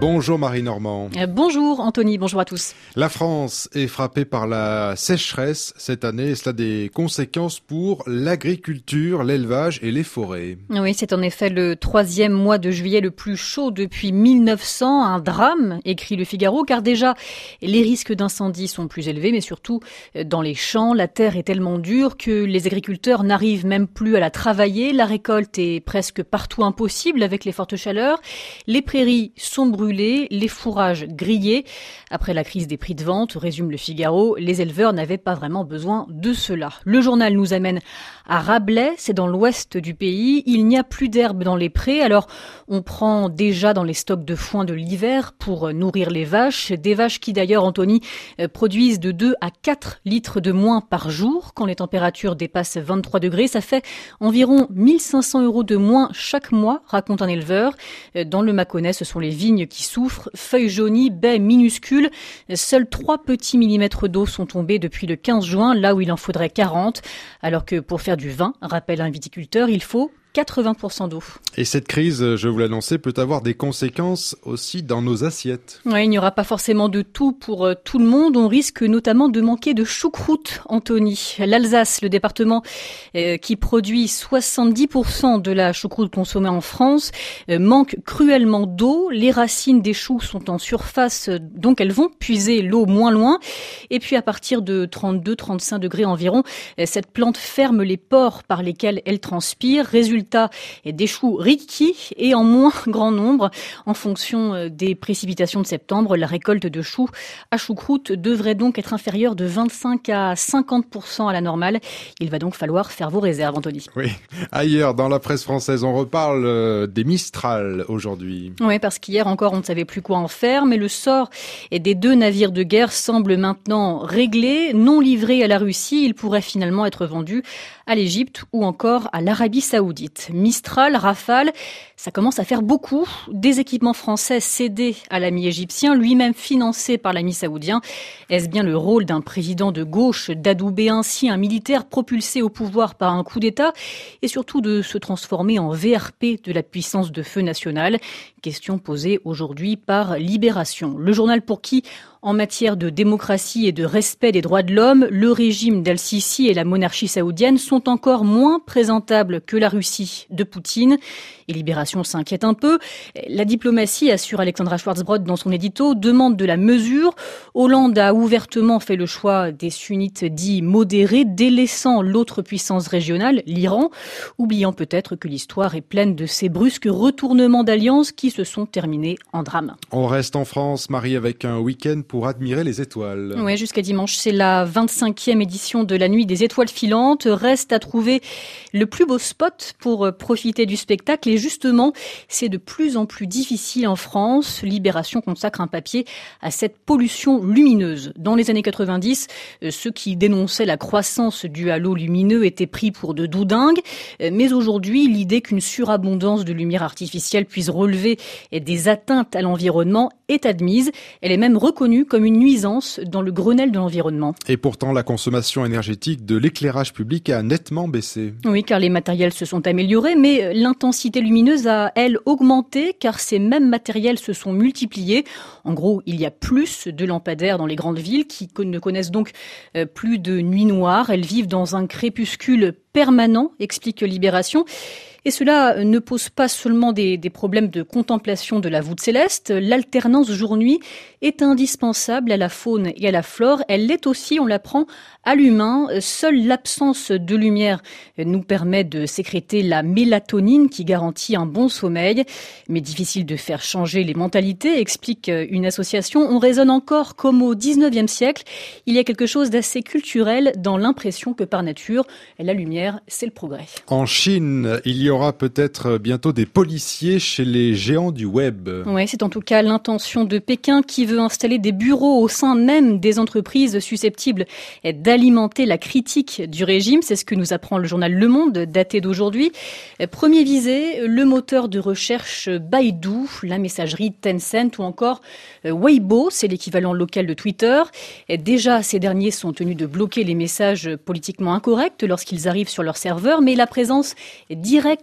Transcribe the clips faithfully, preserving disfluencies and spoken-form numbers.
Bonjour Marie Normand. Euh, bonjour Anthony, bonjour à tous. La France est frappée par la sécheresse cette année. Cela a des conséquences pour l'agriculture, l'élevage et les forêts. Oui, c'est en effet le troisième mois de juillet le plus chaud depuis mille neuf cents. Un drame, écrit Le Figaro, car déjà les risques d'incendie sont plus élevés, mais surtout dans les champs, la terre est tellement dure que les agriculteurs n'arrivent même plus à la travailler. La récolte est presque partout impossible avec les fortes chaleurs. Les prairies sont brûlées, les fourrages grillés. Après la crise des prix de vente, résume Le Figaro, les éleveurs n'avaient pas vraiment besoin de cela. Le journal nous amène à Rabelais, c'est dans l'ouest du pays. Il n'y a plus d'herbe dans les prés, alors on prend déjà dans les stocks de foin de l'hiver pour nourrir les vaches. Des vaches qui d'ailleurs, Anthony, produisent de deux à quatre litres de moins par jour quand les températures dépassent vingt-trois degrés. Ça fait environ mille cinq cents euros de moins chaque mois, raconte un éleveur. Dans le Mâconnais, ce sont les vignes qui souffrent. Feuilles jaunies, baies minuscules. Seuls trois petits millimètres d'eau sont tombés depuis le quinze juin, là où il en faudrait quarante. Alors que pour faire du vin, rappelle un viticulteur, il faut quatre-vingts pour cent d'eau. Et cette crise, je vous l'annonçais, peut avoir des conséquences aussi dans nos assiettes. Oui, il n'y aura pas forcément de tout pour tout le monde. On risque notamment de manquer de choucroute, Anthony. L'Alsace, le département euh, qui produit soixante-dix pour cent de la choucroute consommée en France, euh, manque cruellement d'eau. Les racines des choux sont en surface, donc elles vont puiser l'eau moins loin. Et puis à partir de trente-deux à trente-cinq degrés environ, euh, cette plante ferme les pores par lesquels elle transpire. Résultat, des choux rikis et en moins grand nombre. En fonction des précipitations de septembre, la récolte de choux à choucroute devrait donc être inférieure de vingt-cinq à cinquante pour cent à la normale. Il va donc falloir faire vos réserves, Anthony. Oui. Ailleurs, dans la presse française, on reparle des Mistral aujourd'hui. Oui, parce qu'hier encore, on ne savait plus quoi en faire, mais le sort des deux navires de guerre semble maintenant réglé. Non livrés à la Russie, ils pourraient finalement être vendus à l'Égypte ou encore à l'Arabie Saoudite. Mistral, Rafale, ça commence à faire beaucoup. Des équipements français cédés à l'ami égyptien, lui-même financé par l'ami saoudien. Est-ce bien le rôle d'un président de gauche d'adouber ainsi un militaire propulsé au pouvoir par un coup d'État et surtout de se transformer en V R P de la puissance de feu nationale? Question posée aujourd'hui par Libération. Le journal pour qui, en matière de démocratie et de respect des droits de l'homme, le régime d'Al-Sisi et la monarchie saoudienne sont encore moins présentables que la Russie de Poutine. Et Libération s'inquiète un peu. La diplomatie, assure Alexandra Schwarzbrod dans son édito, demande de la mesure. Hollande a ouvertement fait le choix des sunnites dits modérés, délaissant l'autre puissance régionale, l'Iran, oubliant peut-être que l'histoire est pleine de ces brusques retournements d'alliances qui se sont terminés en drame. On reste en France, Marie, avec un week-end pour admirer les étoiles. Oui, jusqu'à dimanche, c'est la vingt-cinquième édition de la Nuit des étoiles filantes. Reste à trouver le plus beau spot pour profiter du spectacle. Et justement, c'est de plus en plus difficile en France. Libération consacre un papier à cette pollution lumineuse. Dans les années quatre-vingt-dix, ceux qui dénonçaient la croissance du halo lumineux étaient pris pour de doudingues. Mais aujourd'hui, l'idée qu'une surabondance de lumière artificielle puisse relever des atteintes à l'environnement est admise. Elle est même reconnue comme une nuisance dans le Grenelle de l'environnement. Et pourtant, la consommation énergétique de l'éclairage public a nettement baissé. Oui, car les matériels se sont améliorés, mais l'intensité lumineuse a, elle, augmenté, car ces mêmes matériels se sont multipliés. En gros, il y a plus de lampadaires dans les grandes villes qui ne connaissent donc plus de nuit noire. Elles vivent dans un crépuscule permanent, explique Libération. Et cela ne pose pas seulement des, des problèmes de contemplation de la voûte céleste. L'alternance jour-nuit est indispensable à la faune et à la flore. Elle l'est aussi, on l'apprend, à l'humain. Seule l'absence de lumière nous permet de sécréter la mélatonine qui garantit un bon sommeil. Mais difficile de faire changer les mentalités, explique une association. On raisonne encore comme au dix-neuvième siècle. Il y a quelque chose d'assez culturel dans l'impression que par nature, la lumière, c'est le progrès. En Chine, il y aura peut-être bientôt des policiers chez les géants du web. Oui, c'est en tout cas l'intention de Pékin qui veut installer des bureaux au sein même des entreprises susceptibles d'alimenter la critique du régime. C'est ce que nous apprend le journal Le Monde, daté d'aujourd'hui. Premier visé, le moteur de recherche Baidu, la messagerie Tencent ou encore Weibo, c'est l'équivalent local de Twitter. Déjà, ces derniers sont tenus de bloquer les messages politiquement incorrects lorsqu'ils arrivent sur leur serveur, mais la présence directe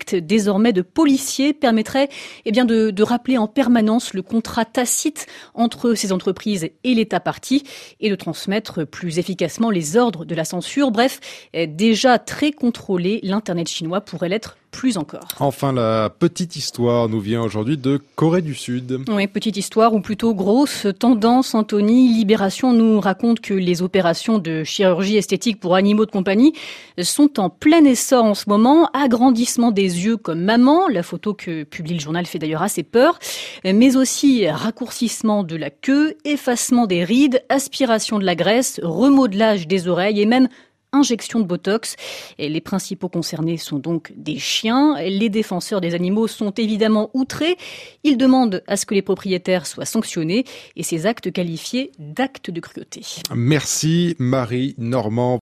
acte désormais de policier permettrait eh bien de, de rappeler en permanence le contrat tacite entre ces entreprises et l'État parti et de transmettre plus efficacement les ordres de la censure. Bref, déjà très contrôlé, l'Internet chinois pourrait l'être plus encore. Enfin, la petite histoire nous vient aujourd'hui de Corée du Sud. Oui, petite histoire ou plutôt grosse tendance, Anthony. Libération nous raconte que les opérations de chirurgie esthétique pour animaux de compagnie sont en plein essor en ce moment. Agrandissement des yeux comme maman, la photo que publie le journal fait d'ailleurs assez peur, mais aussi raccourcissement de la queue, effacement des rides, aspiration de la graisse, remodelage des oreilles et même injection de Botox. Et les principaux concernés sont donc des chiens. Les défenseurs des animaux sont évidemment outrés. Ils demandent à ce que les propriétaires soient sanctionnés et ces actes qualifiés d'actes de cruauté. Merci Marie Normand.